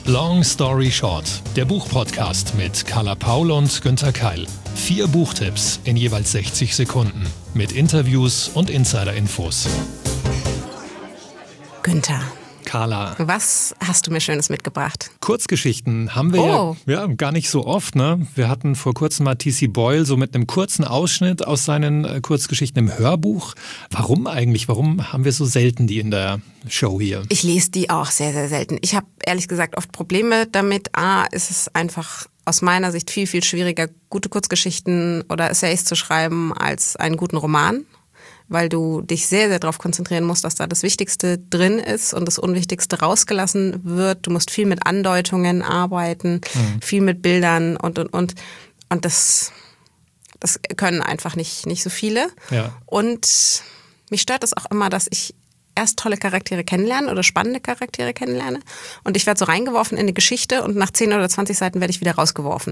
Long Story Short, der Buchpodcast mit Carla Paul und Günther Keil. 4 Buchtipps in jeweils 60 Sekunden mit Interviews und Insider-Infos. Günther, Carla, was hast du mir Schönes mitgebracht? Kurzgeschichten haben wir ja gar nicht so oft, ne? Wir hatten vor kurzem mal T.C. Boyle so mit einem kurzen Ausschnitt aus seinen Kurzgeschichten im Hörbuch. Warum eigentlich? Warum haben wir so selten die in der Show hier? Ich lese die auch sehr, sehr selten. Ich habe ehrlich gesagt oft Probleme damit. Ist es einfach aus meiner Sicht viel, viel schwieriger, gute Kurzgeschichten oder Essays zu schreiben als einen guten Roman, weil du dich sehr, sehr darauf konzentrieren musst, dass da das Wichtigste drin ist und das Unwichtigste rausgelassen wird. Du musst viel mit Andeutungen arbeiten, viel mit Bildern und das können einfach nicht so viele. Ja. Und mich stört es auch immer, dass ich erst tolle Charaktere kennenlerne oder spannende Charaktere kennenlerne und ich werde so reingeworfen in eine Geschichte und nach 10 oder 20 Seiten werde ich wieder rausgeworfen.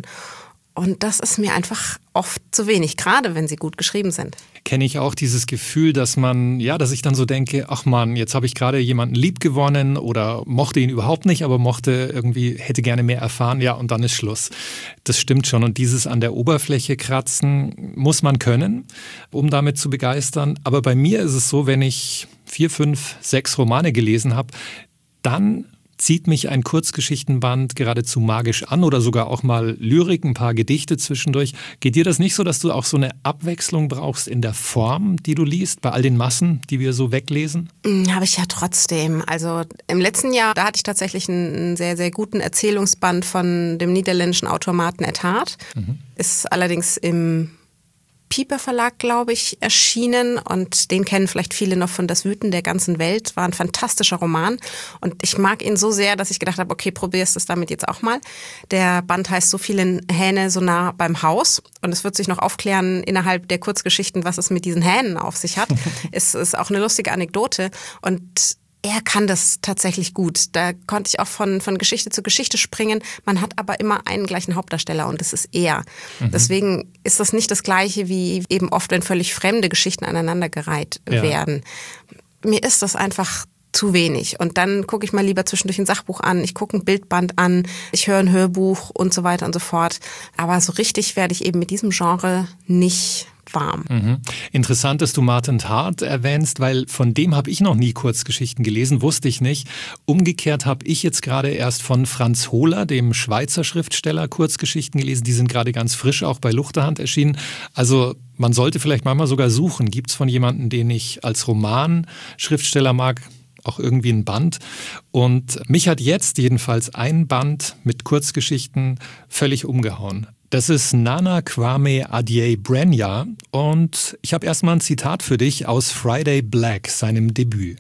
Und das ist mir einfach oft zu wenig, gerade wenn sie gut geschrieben sind. Kenne ich auch dieses Gefühl, dass ich dann so denke, ach man, jetzt habe ich gerade jemanden lieb gewonnen oder mochte ihn überhaupt nicht, aber hätte gerne mehr erfahren, ja, und dann ist Schluss. Das stimmt schon. Und dieses an der Oberfläche kratzen muss man können, um damit zu begeistern. Aber bei mir ist es so, wenn ich 4, 5, 6 Romane gelesen habe, dann zieht mich ein Kurzgeschichtenband geradezu magisch an oder sogar auch mal Lyrik, ein paar Gedichte zwischendurch. Geht dir das nicht so, dass du auch so eine Abwechslung brauchst in der Form, die du liest, bei all den Massen, die wir so weglesen? Habe ich ja trotzdem. Also im letzten Jahr, da hatte ich tatsächlich einen sehr, sehr guten Erzählungsband von dem niederländischen Autor Maarten et Hart. Ist allerdings im Piper Verlag, glaube ich, erschienen und den kennen vielleicht viele noch von Das Wüten der ganzen Welt. War ein fantastischer Roman und ich mag ihn so sehr, dass ich gedacht habe, okay, probierst es damit jetzt auch mal. Der Band heißt So viele Hähne so nah beim Haus und es wird sich noch aufklären innerhalb der Kurzgeschichten, was es mit diesen Hähnen auf sich hat. Es ist auch eine lustige Anekdote und er kann das tatsächlich gut. Da konnte ich auch von Geschichte zu Geschichte springen. Man hat aber immer einen gleichen Hauptdarsteller und das ist er. Deswegen ist das nicht das Gleiche wie eben oft, wenn völlig fremde Geschichten aneinandergereiht werden. Mir ist das einfach zu wenig. Und dann gucke ich mal lieber zwischendurch ein Sachbuch an, ich gucke ein Bildband an, ich höre ein Hörbuch und so weiter und so fort. Aber so richtig werde ich eben mit diesem Genre nicht warm. Interessant, dass du Maarten et Hart erwähnst, weil von dem habe ich noch nie Kurzgeschichten gelesen, wusste ich nicht. Umgekehrt habe ich jetzt gerade erst von Franz Hohler, dem Schweizer Schriftsteller, Kurzgeschichten gelesen. Die sind gerade ganz frisch auch bei Luchterhand erschienen. Also man sollte vielleicht manchmal sogar suchen. Gibt es von jemandem, den ich als Romanschriftsteller mag, auch irgendwie ein Band? Und mich hat jetzt jedenfalls ein Band mit Kurzgeschichten völlig umgehauen. Das ist Nana Kwame Adjei-Brenyah und ich habe erstmal ein Zitat für dich aus Friday Black, seinem Debüt.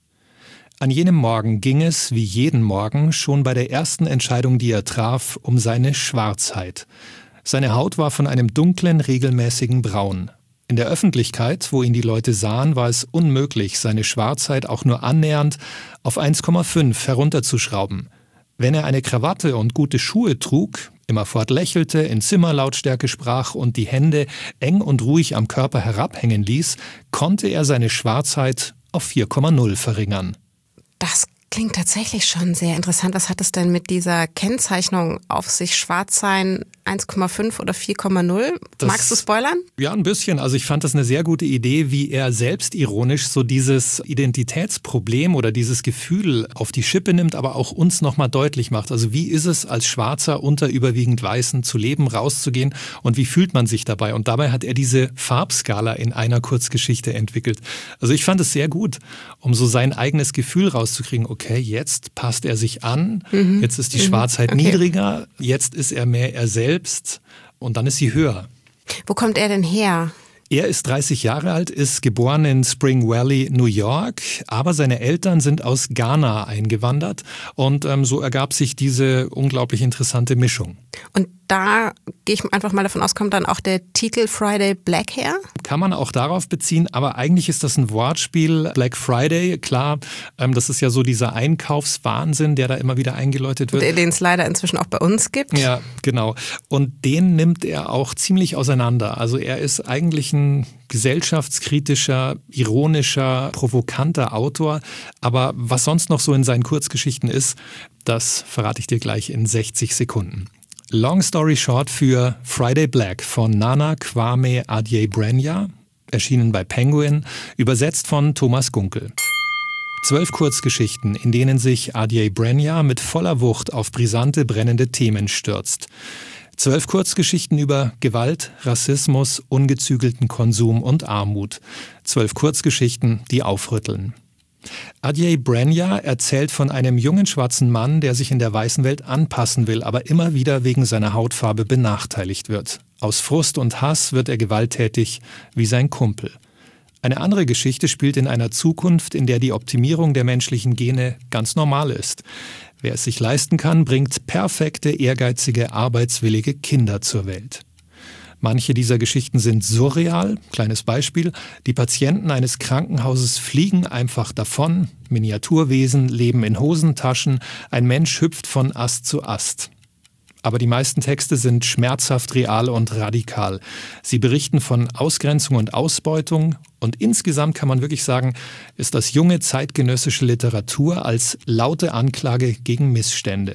An jenem Morgen ging es, wie jeden Morgen, schon bei der ersten Entscheidung, die er traf, um seine Schwarzheit. Seine Haut war von einem dunklen, regelmäßigen Braun. In der Öffentlichkeit, wo ihn die Leute sahen, war es unmöglich, seine Schwarzheit auch nur annähernd auf 1,5 herunterzuschrauben. Wenn er eine Krawatte und gute Schuhe trug, immerfort lächelte, in Zimmerlautstärke sprach und die Hände eng und ruhig am Körper herabhängen ließ, konnte er seine Schwarzheit auf 4,0 verringern. Das klingt tatsächlich schon sehr interessant. Was hat es denn mit dieser Kennzeichnung auf sich? Schwarz sein 1,5 oder 4,0? Magst du spoilern? Ja, ein bisschen. Also ich fand das eine sehr gute Idee, wie er selbstironisch so dieses Identitätsproblem oder dieses Gefühl auf die Schippe nimmt, aber auch uns nochmal deutlich macht. Also wie ist es als Schwarzer unter überwiegend Weißen zu leben, rauszugehen und wie fühlt man sich dabei? Und dabei hat er diese Farbskala in einer Kurzgeschichte entwickelt. Also ich fand es sehr gut, um so sein eigenes Gefühl rauszukriegen. Okay, jetzt passt er sich an, jetzt ist die Schwarzheit niedriger, jetzt ist er mehr er selbst und dann ist sie höher. Wo kommt er denn her? Er ist 30 Jahre alt, ist geboren in Spring Valley, New York, aber seine Eltern sind aus Ghana eingewandert und so ergab sich diese unglaublich interessante Mischung. Und da gehe ich einfach mal davon aus, kommt dann auch der Titel Friday Black her? Kann man auch darauf beziehen, aber eigentlich ist das ein Wortspiel. Black Friday, klar, das ist ja so dieser Einkaufswahnsinn, der da immer wieder eingeläutet wird. Den es leider inzwischen auch bei uns gibt. Ja, genau. Und den nimmt er auch ziemlich auseinander. Also er ist eigentlich ein gesellschaftskritischer, ironischer, provokanter Autor. Aber was sonst noch so in seinen Kurzgeschichten ist, Das verrate ich dir gleich in 60 Sekunden. Long Story Short für Friday Black von Nana Kwame Adjei-Brenyah, erschienen bei Penguin, übersetzt von Thomas Gunkel. 12 Kurzgeschichten, in denen sich Adjei-Brenyah mit voller Wucht auf brisante, brennende Themen stürzt. 12 Kurzgeschichten über Gewalt, Rassismus, ungezügelten Konsum und Armut. 12 Kurzgeschichten, die aufrütteln. Adjei-Brenyah erzählt von einem jungen schwarzen Mann, der sich in der weißen Welt anpassen will, aber immer wieder wegen seiner Hautfarbe benachteiligt wird. Aus Frust und Hass wird er gewalttätig wie sein Kumpel. Eine andere Geschichte spielt in einer Zukunft, in der die Optimierung der menschlichen Gene ganz normal ist. Wer es sich leisten kann, bringt perfekte, ehrgeizige, arbeitswillige Kinder zur Welt. Manche dieser Geschichten sind surreal. Kleines Beispiel: Die Patienten eines Krankenhauses fliegen einfach davon. Miniaturwesen leben in Hosentaschen. Ein Mensch hüpft von Ast zu Ast. Aber die meisten Texte sind schmerzhaft real und radikal. Sie berichten von Ausgrenzung und Ausbeutung. Und insgesamt kann man wirklich sagen, ist das junge zeitgenössische Literatur als laute Anklage gegen Missstände.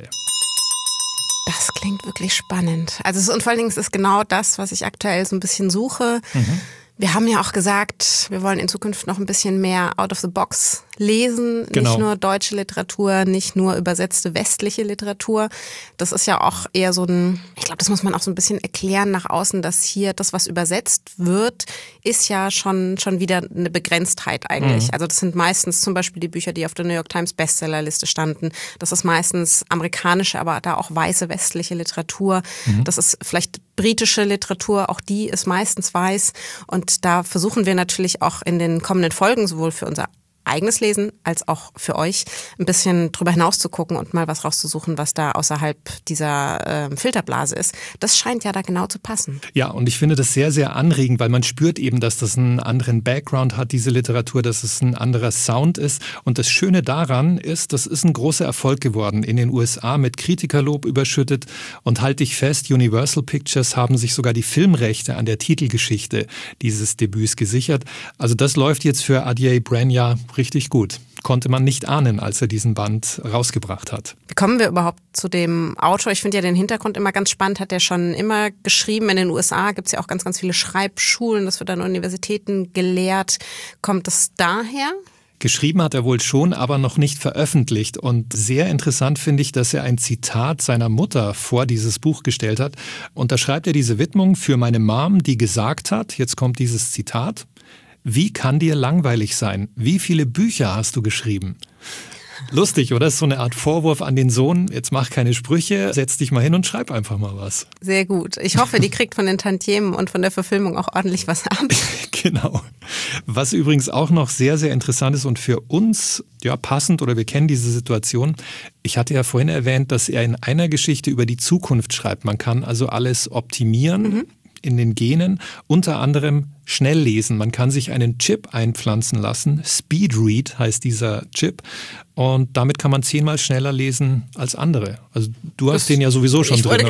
Das klingt wirklich spannend. Und vor allen Dingen ist es genau das, was ich aktuell so ein bisschen suche. Wir haben ja auch gesagt, wir wollen in Zukunft noch ein bisschen mehr out of the box lesen. Genau. Nicht nur deutsche Literatur, nicht nur übersetzte westliche Literatur. Das ist ja auch eher so ich glaube, das muss man auch so ein bisschen erklären nach außen, dass hier das, was übersetzt wird, ist ja schon wieder eine Begrenztheit eigentlich. Also das sind meistens zum Beispiel die Bücher, die auf der New York Times Bestsellerliste standen. Das ist meistens amerikanische, aber da auch weiße westliche Literatur. Das ist vielleicht britische Literatur, auch die ist meistens weiß. Und da versuchen wir natürlich auch in den kommenden Folgen sowohl für unser eigenes Lesen als auch für euch ein bisschen drüber hinaus zu gucken und mal was rauszusuchen, was da außerhalb dieser Filterblase ist. Das scheint ja da genau zu passen. Ja, und ich finde das sehr, sehr anregend, weil man spürt eben, dass das einen anderen Background hat, diese Literatur, dass es ein anderer Sound ist. Und das Schöne daran ist, das ist ein großer Erfolg geworden in den USA, mit Kritikerlob überschüttet. Und halte ich fest, Universal Pictures haben sich sogar die Filmrechte an der Titelgeschichte dieses Debüts gesichert. Also das läuft jetzt für Adjei-Brenyah richtig gut. Konnte man nicht ahnen, als er diesen Band rausgebracht hat. Wie kommen wir überhaupt zu dem Autor? Ich finde ja den Hintergrund immer ganz spannend. Hat er schon immer geschrieben? In den USA gibt es ja auch ganz, ganz viele Schreibschulen. Das wird an Universitäten gelehrt. Kommt das daher? Geschrieben hat er wohl schon, aber noch nicht veröffentlicht. Und sehr interessant finde ich, dass er ein Zitat seiner Mutter vor dieses Buch gestellt hat. Und da schreibt er diese Widmung: Für meine Mom, die gesagt hat, jetzt kommt dieses Zitat: Wie kann dir langweilig sein? Wie viele Bücher hast du geschrieben? Lustig, oder? Das ist so eine Art Vorwurf an den Sohn. Jetzt mach keine Sprüche, setz dich mal hin und schreib einfach mal was. Sehr gut. Ich hoffe, die kriegt von den Tantiemen und von der Verfilmung auch ordentlich was ab. Genau. Was übrigens auch noch sehr, sehr interessant ist und für uns passend, oder wir kennen diese Situation. Ich hatte ja vorhin erwähnt, dass er in einer Geschichte über die Zukunft schreibt. Man kann also alles optimieren. In den Genen, unter anderem schnell lesen. Man kann sich einen Chip einpflanzen lassen. Speedread heißt dieser Chip. Und damit kann man 10-mal schneller lesen als andere. Also du hast den ja sowieso schon drin.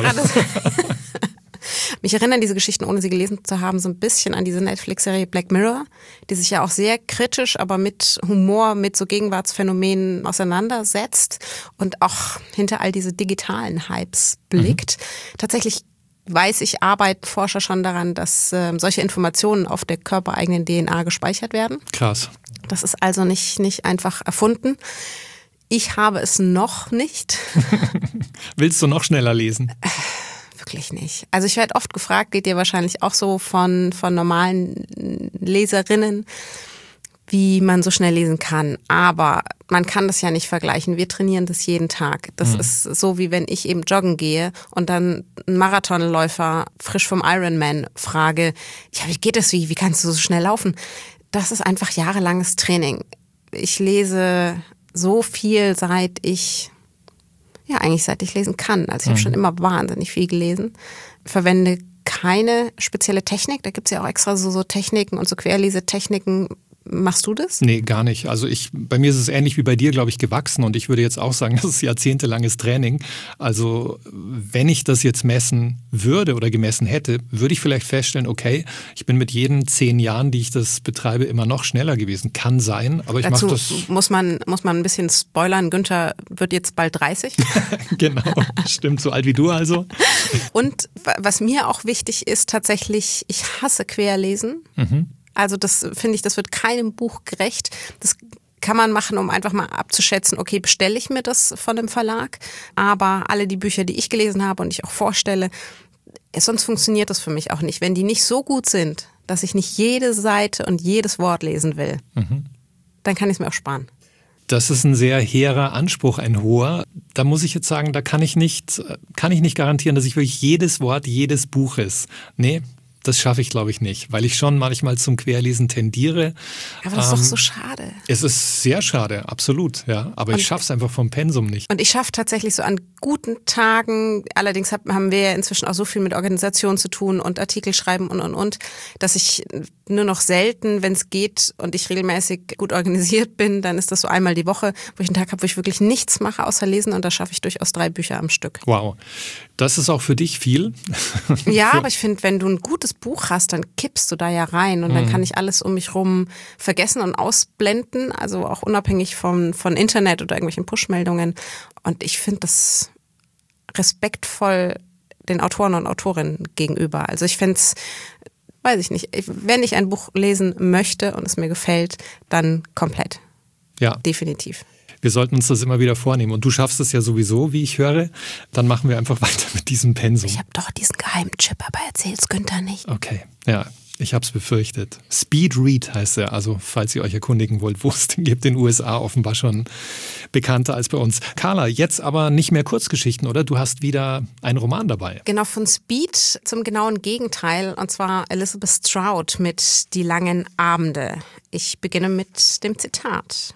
Mich erinnern diese Geschichten, ohne sie gelesen zu haben, so ein bisschen an diese Netflix-Serie Black Mirror, die sich ja auch sehr kritisch, aber mit Humor, mit so Gegenwartsphänomenen auseinandersetzt und auch hinter all diese digitalen Hypes blickt. Tatsächlich arbeiten Forscher schon daran, dass solche Informationen auf der körpereigenen DNA gespeichert werden. Krass. Das ist also nicht einfach erfunden. Ich habe es noch nicht. Willst du noch schneller lesen? Wirklich nicht. Also ich werde oft gefragt, geht dir wahrscheinlich auch so von normalen Leserinnen, wie man so schnell lesen kann. Aber man kann das ja nicht vergleichen. Wir trainieren das jeden Tag. Das ist so, wie wenn ich eben joggen gehe und dann einen Marathonläufer frisch vom Ironman frage, ja, wie geht das? Wie kannst du so schnell laufen? Das ist einfach jahrelanges Training. Ich lese so viel, seit ich lesen kann. Also ich habe schon immer wahnsinnig viel gelesen. Verwende keine spezielle Technik. Da gibt es ja auch extra so Techniken und so Querlesetechniken, Machst du das? Nee, gar nicht. Also bei mir ist es ähnlich wie bei dir, glaube ich, gewachsen und ich würde jetzt auch sagen, das ist jahrzehntelanges Training. Also wenn ich das jetzt messen würde oder gemessen hätte, würde ich vielleicht feststellen, okay, ich bin mit jeden 10 Jahren, die ich das betreibe, immer noch schneller gewesen. Kann sein, aber ich mache das... Muss man ein bisschen spoilern, Günther wird jetzt bald 30. Genau, stimmt, so alt wie du also. Und was mir auch wichtig ist, tatsächlich, ich hasse Querlesen. Also das finde ich, das wird keinem Buch gerecht. Das kann man machen, um einfach mal abzuschätzen, okay, bestelle ich mir das von einem Verlag? Aber alle die Bücher, die ich gelesen habe und ich auch vorstelle, sonst funktioniert das für mich auch nicht. Wenn die nicht so gut sind, dass ich nicht jede Seite und jedes Wort lesen will, dann kann ich es mir auch sparen. Das ist ein sehr hehrer Anspruch, ein hoher. Da muss ich jetzt sagen, da kann ich nicht garantieren, dass ich wirklich jedes Wort jedes Buches. Nee, das schaffe ich, glaube ich, nicht, weil ich schon manchmal zum Querlesen tendiere. Aber das ist doch so schade. Es ist sehr schade, absolut, ja. Aber ich schaffe es einfach vom Pensum nicht. Und ich schaffe tatsächlich so an guten Tagen, allerdings haben wir ja inzwischen auch so viel mit Organisation zu tun und Artikel schreiben und, dass ich nur noch selten, wenn es geht und ich regelmäßig gut organisiert bin, dann ist das so einmal die Woche, wo ich einen Tag habe, wo ich wirklich nichts mache außer lesen und da schaffe ich durchaus 3 Bücher am Stück. Wow, das ist auch für dich viel. Ja, aber ich finde, wenn du ein gutes Buch hast, dann kippst du da ja rein und dann kann ich alles um mich rum vergessen und ausblenden, also auch unabhängig von Internet oder irgendwelchen Push-Meldungen. Und ich finde das respektvoll den Autoren und Autorinnen gegenüber. Also ich finde es, weiß ich nicht, wenn ich ein Buch lesen möchte und es mir gefällt, dann komplett. Ja. Definitiv. Wir sollten uns das immer wieder vornehmen. Und du schaffst es ja sowieso, wie ich höre. Dann machen wir einfach weiter mit diesem Pensum. Ich habe doch diesen geheimen Chip, aber erzähl's Günther nicht. Okay, ja. Ich habe es befürchtet. Speed Read heißt er, also falls ihr euch erkundigen wollt, wo es den gibt, in den USA offenbar schon bekannter als bei uns. Carla, jetzt aber nicht mehr Kurzgeschichten, oder? Du hast wieder einen Roman dabei. Genau, von Speed zum genauen Gegenteil, und zwar Elizabeth Strout mit Die langen Abende. Ich beginne mit dem Zitat.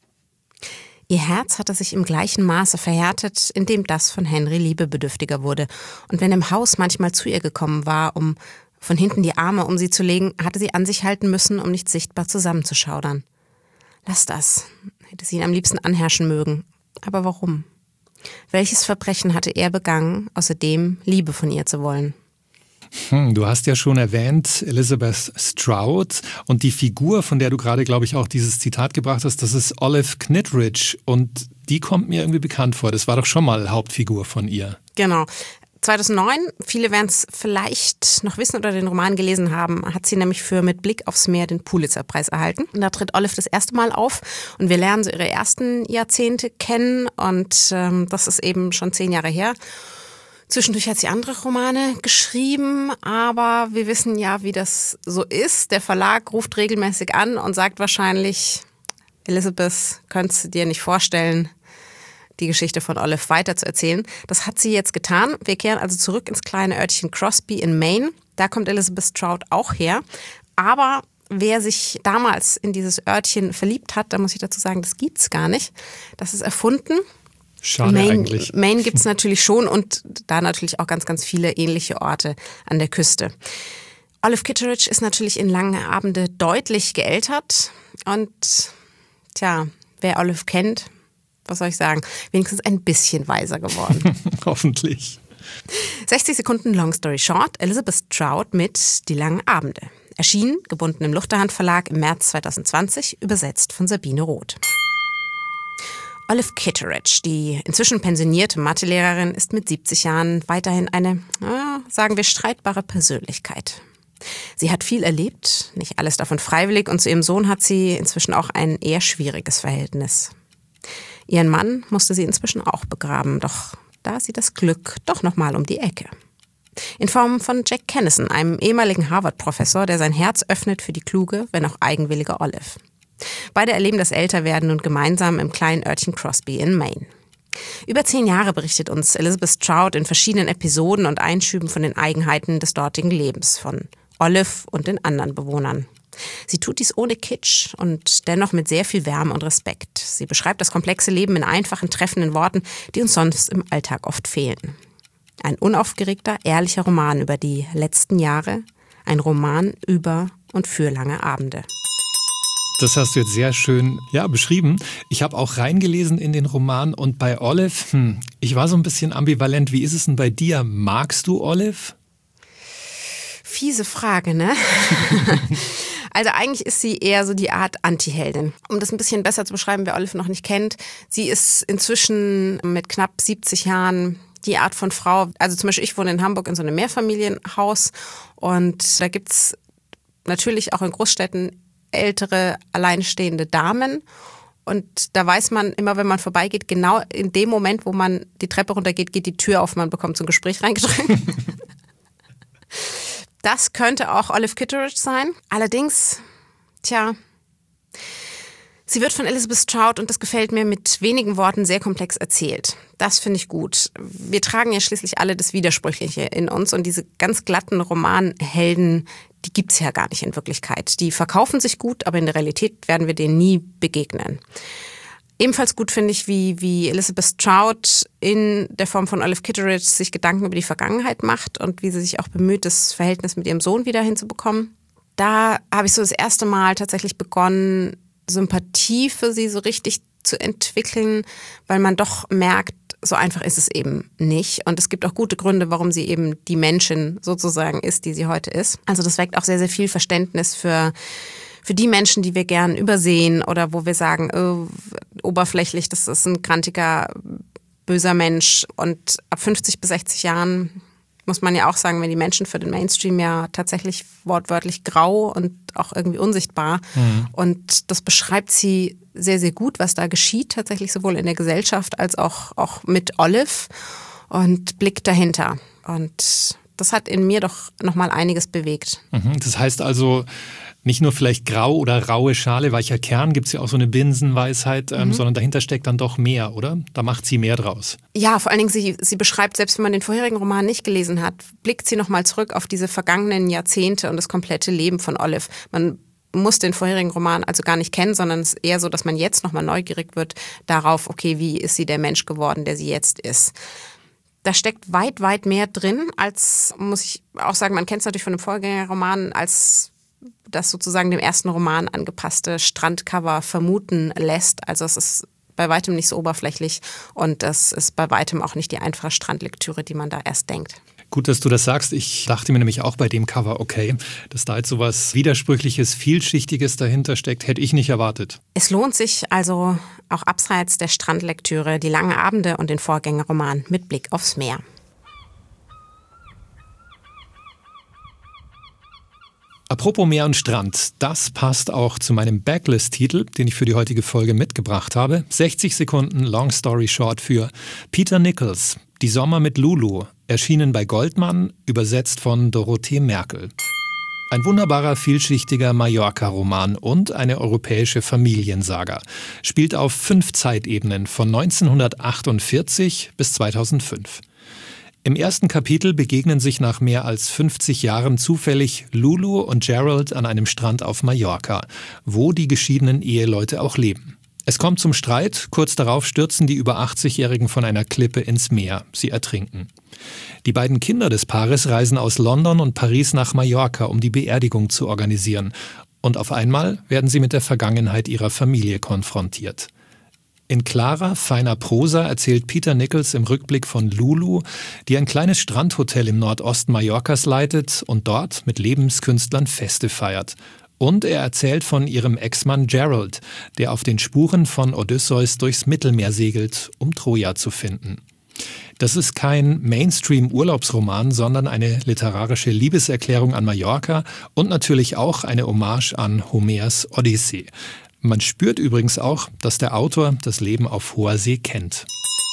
Ihr Herz hatte sich im gleichen Maße verhärtet, in dem das von Henry liebebedürftiger wurde. Und wenn im Haus manchmal zu ihr gekommen war, um von hinten die Arme um sie zu legen, hatte sie an sich halten müssen, um nicht sichtbar zusammenzuschaudern. Lass das, hätte sie ihn am liebsten anherrschen mögen. Aber warum? Welches Verbrechen hatte er begangen, außerdem Liebe von ihr zu wollen? Du hast ja schon erwähnt, Elizabeth Strout, und die Figur, von der du gerade, glaube ich, auch dieses Zitat gebracht hast, das ist Olive Knittridge, und die kommt mir irgendwie bekannt vor. Das war doch schon mal Hauptfigur von ihr. Genau. 2009, viele werden es vielleicht noch wissen oder den Roman gelesen haben, hat sie nämlich für Mit Blick aufs Meer den Pulitzer-Preis erhalten. Und da tritt Olive das erste Mal auf und wir lernen so ihre ersten Jahrzehnte kennen und das ist eben schon 10 Jahre her. Zwischendurch hat sie andere Romane geschrieben, aber wir wissen ja, wie das so ist. Der Verlag ruft regelmäßig an und sagt wahrscheinlich, Elizabeth, könntest du dir nicht vorstellen, die Geschichte von Olive weiterzuerzählen. Das hat sie jetzt getan. Wir kehren also zurück ins kleine Örtchen Crosby in Maine. Da kommt Elizabeth Strout auch her. Aber wer sich damals in dieses Örtchen verliebt hat, da muss ich dazu sagen, das gibt's gar nicht. Das ist erfunden. Schade eigentlich. Maine gibt's natürlich schon und da natürlich auch ganz, ganz viele ähnliche Orte an der Küste. Olive Kitteridge ist natürlich in Langen Abende deutlich geältert. Und tja, wer Olive kennt, was soll ich sagen, wenigstens ein bisschen weiser geworden. Hoffentlich. 60 Sekunden Long Story Short, Elizabeth Strout mit Die langen Abende. Erschienen, gebunden im Luchterhand Verlag im März 2020, übersetzt von Sabine Roth. Olive Kitteridge, die inzwischen pensionierte Mathelehrerin, ist mit 70 Jahren weiterhin eine, sagen wir, streitbare Persönlichkeit. Sie hat viel erlebt, nicht alles davon freiwillig, und zu ihrem Sohn hat sie inzwischen auch ein eher schwieriges Verhältnis. Ihren Mann musste sie inzwischen auch begraben, doch da sieht das Glück doch nochmal um die Ecke. In Form von Jack Kennison, einem ehemaligen Harvard-Professor, der sein Herz öffnet für die kluge, wenn auch eigenwillige Olive. Beide erleben das Älterwerden und gemeinsam im kleinen Örtchen Crosby in Maine. Über 10 Jahre berichtet uns Elizabeth Strout in verschiedenen Episoden und Einschüben von den Eigenheiten des dortigen Lebens, von Olive und den anderen Bewohnern. Sie tut dies ohne Kitsch und dennoch mit sehr viel Wärme und Respekt. Sie beschreibt das komplexe Leben in einfachen, treffenden Worten, die uns sonst im Alltag oft fehlen. Ein unaufgeregter, ehrlicher Roman über die letzten Jahre. Ein Roman über und für lange Abende. Das hast du jetzt sehr schön beschrieben. Ich habe auch reingelesen in den Roman und bei Olive, ich war so ein bisschen ambivalent. Wie ist es denn bei dir? Magst du Olive? Fiese Frage, ne? Also eigentlich ist sie eher so die Art Anti-Heldin. Um das ein bisschen besser zu beschreiben, wer Olive noch nicht kennt, sie ist inzwischen mit knapp 70 Jahren die Art von Frau, also zum Beispiel ich wohne in Hamburg in so einem Mehrfamilienhaus und da gibt's natürlich auch in Großstädten ältere, alleinstehende Damen. Und da weiß man immer, wenn man vorbeigeht, genau in dem Moment, wo man die Treppe runtergeht, geht die Tür auf, man bekommt so ein Gespräch reingedrückt. Das könnte auch Olive Kitteridge sein. Allerdings, sie wird von Elizabeth Strout, und das gefällt mir, mit wenigen Worten sehr komplex erzählt. Das finde ich gut. Wir tragen ja schließlich alle das Widersprüchliche in uns und diese ganz glatten Romanhelden, die gibt's ja gar nicht in Wirklichkeit. Die verkaufen sich gut, aber in der Realität werden wir denen nie begegnen. Ebenfalls gut finde ich, wie Elizabeth Strout in der Form von Olive Kitteridge sich Gedanken über die Vergangenheit macht und wie sie sich auch bemüht, das Verhältnis mit ihrem Sohn wieder hinzubekommen. Da habe ich so das erste Mal tatsächlich begonnen, Sympathie für sie so richtig zu entwickeln, weil man doch merkt, so einfach ist es eben nicht. Und es gibt auch gute Gründe, warum sie eben die Menschin sozusagen ist, die sie heute ist. Also das weckt auch sehr, sehr viel Verständnis für die Menschen, die wir gern übersehen oder wo wir sagen, oberflächlich, das ist ein grantiger, böser Mensch. Und ab 50 bis 60 Jahren muss man ja auch sagen, wenn die Menschen für den Mainstream ja tatsächlich wortwörtlich grau und auch irgendwie unsichtbar. Mhm. Und das beschreibt sie sehr, sehr gut, was da geschieht, tatsächlich sowohl in der Gesellschaft als auch mit Olive und blickt dahinter. Und das hat in mir doch nochmal einiges bewegt. Mhm. Das heißt also, nicht nur vielleicht grau oder raue Schale, weicher Kern, gibt es ja auch so eine Binsenweisheit, sondern dahinter steckt dann doch mehr, oder? Da macht sie mehr draus. Ja, vor allen Dingen, sie beschreibt, selbst wenn man den vorherigen Roman nicht gelesen hat, blickt sie nochmal zurück auf diese vergangenen Jahrzehnte und das komplette Leben von Olive. Man muss den vorherigen Roman also gar nicht kennen, sondern es ist eher so, dass man jetzt nochmal neugierig wird darauf, okay, wie ist sie der Mensch geworden, der sie jetzt ist. Da steckt weit, weit mehr drin, als, muss ich auch sagen, man kennt es natürlich von dem Vorgängerroman, als das sozusagen dem ersten Roman angepasste Strandcover vermuten lässt. Also es ist bei weitem nicht so oberflächlich und es ist bei weitem auch nicht die einfache Strandlektüre, die man da erst denkt. Gut, dass du das sagst. Ich dachte mir nämlich auch bei dem Cover, okay, dass da jetzt so was Widersprüchliches, Vielschichtiges dahinter steckt, hätte ich nicht erwartet. Es lohnt sich also auch abseits der Strandlektüre, die langen Abende und den Vorgängerroman mit Blick aufs Meer. Apropos Meer und Strand, das passt auch zu meinem Backlist-Titel, den ich für die heutige Folge mitgebracht habe. 60 Sekunden Long Story Short für Peter Nichols, Die Sommer mit Lulu, erschienen bei Goldmann, übersetzt von Dorothee Merkel. Ein wunderbarer, vielschichtiger Mallorca-Roman und eine europäische Familiensaga. Spielt auf 5 Zeitebenen von 1948 bis 2005. Im ersten Kapitel begegnen sich nach mehr als 50 Jahren zufällig Lulu und Gerald an einem Strand auf Mallorca, wo die geschiedenen Eheleute auch leben. Es kommt zum Streit, kurz darauf stürzen die über 80-Jährigen von einer Klippe ins Meer. Sie ertrinken. Die beiden Kinder des Paares reisen aus London und Paris nach Mallorca, um die Beerdigung zu organisieren. Und auf einmal werden sie mit der Vergangenheit ihrer Familie konfrontiert. In klarer, feiner Prosa erzählt Peter Nichols im Rückblick von Lulu, die ein kleines Strandhotel im Nordosten Mallorcas leitet und dort mit Lebenskünstlern Feste feiert. Und er erzählt von ihrem Ex-Mann Gerald, der auf den Spuren von Odysseus durchs Mittelmeer segelt, um Troja zu finden. Das ist kein Mainstream-Urlaubsroman, sondern eine literarische Liebeserklärung an Mallorca und natürlich auch eine Hommage an Homers Odyssee. Man spürt übrigens auch, dass der Autor das Leben auf hoher See kennt.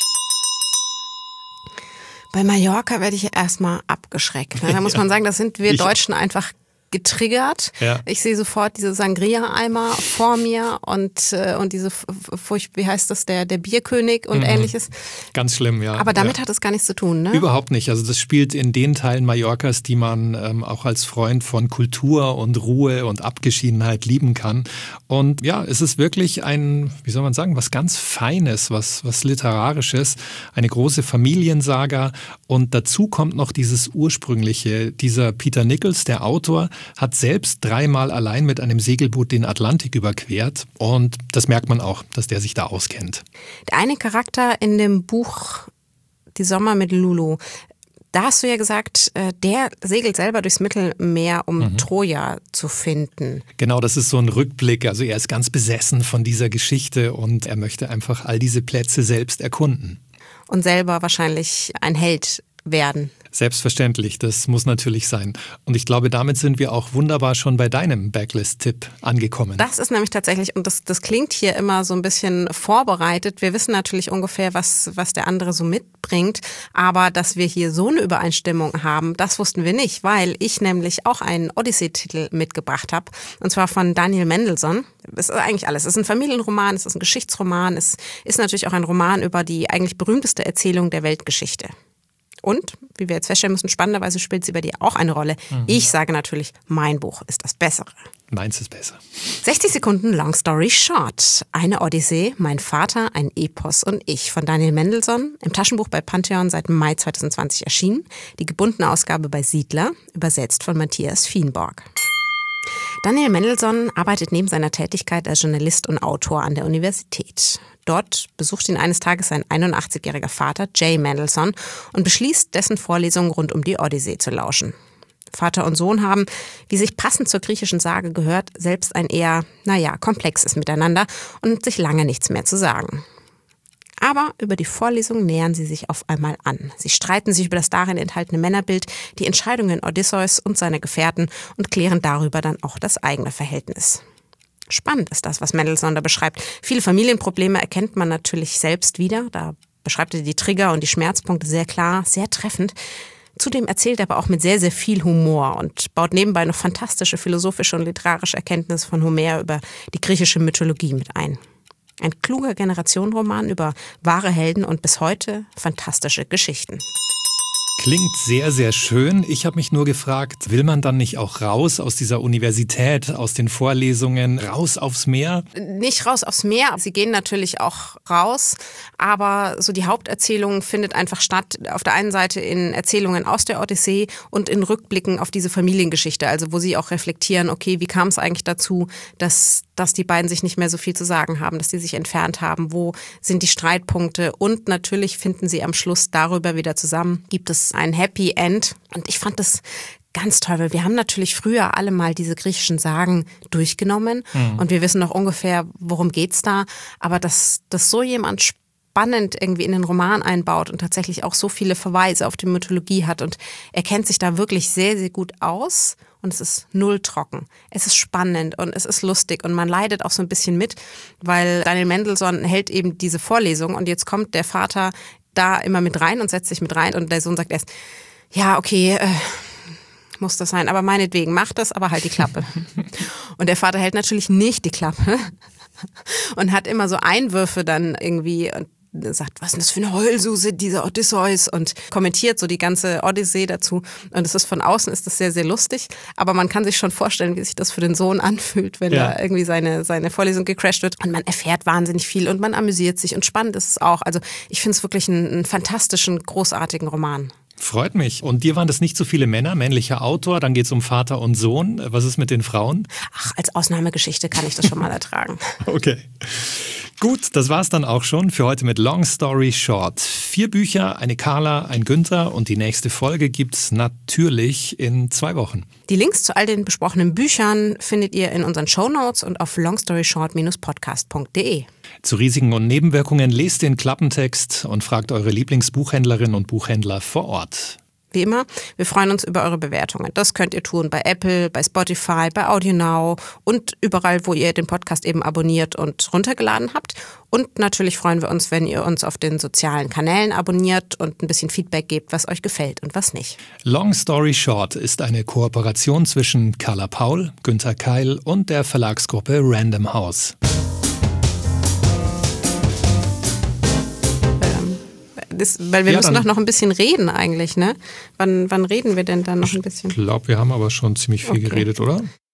Bei Mallorca werde ich erstmal abgeschreckt. Da muss man sagen, das sind wir Deutschen einfach getriggert. Ja. Ich sehe sofort diese Sangria-Eimer vor mir und diese, wie heißt das, der Bierkönig und ähnliches. Ganz schlimm, ja. Aber damit hat es gar nichts zu tun, ne? Überhaupt nicht. Also das spielt in den Teilen Mallorcas, die man auch als Freund von Kultur und Ruhe und Abgeschiedenheit lieben kann. Und ja, es ist wirklich ein, wie soll man sagen, was ganz Feines, was Literarisches, eine große Familiensaga. Und dazu kommt noch dieses Ursprüngliche, dieser Peter Nichols, der Autor, hat selbst 3-mal allein mit einem Segelboot den Atlantik überquert und das merkt man auch, dass der sich da auskennt. Der eine Charakter in dem Buch Die Sommer mit Lulu, da hast du ja gesagt, der segelt selber durchs Mittelmeer, um Troja zu finden. Genau, das ist so ein Rückblick. Also er ist ganz besessen von dieser Geschichte und er möchte einfach all diese Plätze selbst erkunden. Und selber wahrscheinlich ein Held werden. Selbstverständlich, das muss natürlich sein. Und ich glaube, damit sind wir auch wunderbar schon bei deinem Backlist-Tipp angekommen. Das ist nämlich tatsächlich, und das klingt hier immer so ein bisschen vorbereitet. Wir wissen natürlich ungefähr, was der andere so mitbringt. Aber dass wir hier so eine Übereinstimmung haben, das wussten wir nicht, weil ich nämlich auch einen Odyssee-Titel mitgebracht habe. Und zwar von Daniel Mendelssohn. Es ist eigentlich alles. Es ist ein Familienroman, es ist ein Geschichtsroman, es ist natürlich auch ein Roman über die eigentlich berühmteste Erzählung der Weltgeschichte. Und, wie wir jetzt feststellen müssen, spannenderweise spielt sie bei dir auch eine Rolle. Ich sage natürlich, mein Buch ist das Bessere. Meins ist besser. 60 Sekunden Long Story Short. Eine Odyssee, mein Vater, ein Epos und ich von Daniel Mendelssohn. Im Taschenbuch bei Pantheon seit Mai 2020 erschienen. Die gebundene Ausgabe bei Siedler, übersetzt von Matthias Fienborg. Daniel Mendelssohn arbeitet neben seiner Tätigkeit als Journalist und Autor an der Universität. Dort besucht ihn eines Tages sein 81-jähriger Vater, Jay Mendelssohn, und beschließt, dessen Vorlesungen rund um die Odyssee zu lauschen. Vater und Sohn haben, wie sich passend zur griechischen Sage gehört, selbst ein eher, komplexes Miteinander und sich lange nichts mehr zu sagen. Aber über die Vorlesung nähern sie sich auf einmal an. Sie streiten sich über das darin enthaltene Männerbild, die Entscheidungen Odysseus und seiner Gefährten und klären darüber dann auch das eigene Verhältnis. Spannend ist das, was Mendelssohn da beschreibt. Viele Familienprobleme erkennt man natürlich selbst wieder. Da beschreibt er die Trigger und die Schmerzpunkte sehr klar, sehr treffend. Zudem erzählt er aber auch mit sehr, sehr viel Humor und baut nebenbei noch fantastische philosophische und literarische Erkenntnisse von Homer über die griechische Mythologie mit ein. Ein kluger Generationenroman über wahre Helden und bis heute fantastische Geschichten. Klingt sehr, sehr schön. Ich habe mich nur gefragt, will man dann nicht auch raus aus dieser Universität, aus den Vorlesungen, raus aufs Meer? Nicht raus aufs Meer. Sie gehen natürlich auch raus, aber so die Haupterzählung findet einfach statt. Auf der einen Seite in Erzählungen aus der Odyssee und in Rückblicken auf diese Familiengeschichte, also wo sie auch reflektieren, okay, wie kam es eigentlich dazu, dass die beiden sich nicht mehr so viel zu sagen haben, dass die sich entfernt haben, wo sind die Streitpunkte und natürlich finden sie am Schluss darüber wieder zusammen. Gibt es ein Happy End? Und ich fand das ganz toll, weil wir haben natürlich früher alle mal diese griechischen Sagen durchgenommen und wir wissen noch ungefähr, worum geht's da, aber dass so jemand spannend irgendwie in den Roman einbaut und tatsächlich auch so viele Verweise auf die Mythologie hat und er kennt sich da wirklich sehr, sehr gut aus. Und es ist null trocken. Es ist spannend und es ist lustig und man leidet auch so ein bisschen mit, weil Daniel Mendelssohn hält eben diese Vorlesung und jetzt kommt der Vater da immer mit rein und setzt sich mit rein und der Sohn sagt erst, ja, okay, muss das sein, aber meinetwegen, mach das, aber halt die Klappe. Und der Vater hält natürlich nicht die Klappe und hat immer so Einwürfe dann irgendwie und sagt, was ist das für eine Heulsuse, dieser Odysseus und kommentiert so die ganze Odyssee dazu und es ist von außen ist das sehr, sehr lustig, aber man kann sich schon vorstellen, wie sich das für den Sohn anfühlt, wenn da irgendwie seine Vorlesung gecrasht wird und man erfährt wahnsinnig viel und man amüsiert sich und spannend ist es auch, also ich finde es wirklich einen fantastischen, großartigen Roman. Freut mich. Und dir waren das nicht so viele Männer, männlicher Autor, dann geht es um Vater und Sohn. Was ist mit den Frauen? Ach, als Ausnahmegeschichte kann ich das schon mal ertragen. Okay. Gut, das war's dann auch schon für heute mit Long Story Short. 4 Bücher, eine Carla, ein Günther und die nächste Folge gibt's natürlich in 2 Wochen. Die Links zu all den besprochenen Büchern findet ihr in unseren Shownotes und auf longstoryshort-podcast.de. Zu Risiken und Nebenwirkungen lest den Klappentext und fragt eure Lieblingsbuchhändlerinnen und Buchhändler vor Ort. Wie immer, wir freuen uns über eure Bewertungen. Das könnt ihr tun bei Apple, bei Spotify, bei AudioNow und überall, wo ihr den Podcast eben abonniert und runtergeladen habt. Und natürlich freuen wir uns, wenn ihr uns auf den sozialen Kanälen abonniert und ein bisschen Feedback gebt, was euch gefällt und was nicht. Long Story Short ist eine Kooperation zwischen Carla Paul, Günther Keil und der Verlagsgruppe Random House. Weil wir müssen doch noch ein bisschen reden eigentlich, ne? Wann reden wir denn dann noch ein bisschen? Ich glaube, wir haben aber schon ziemlich viel geredet, oder?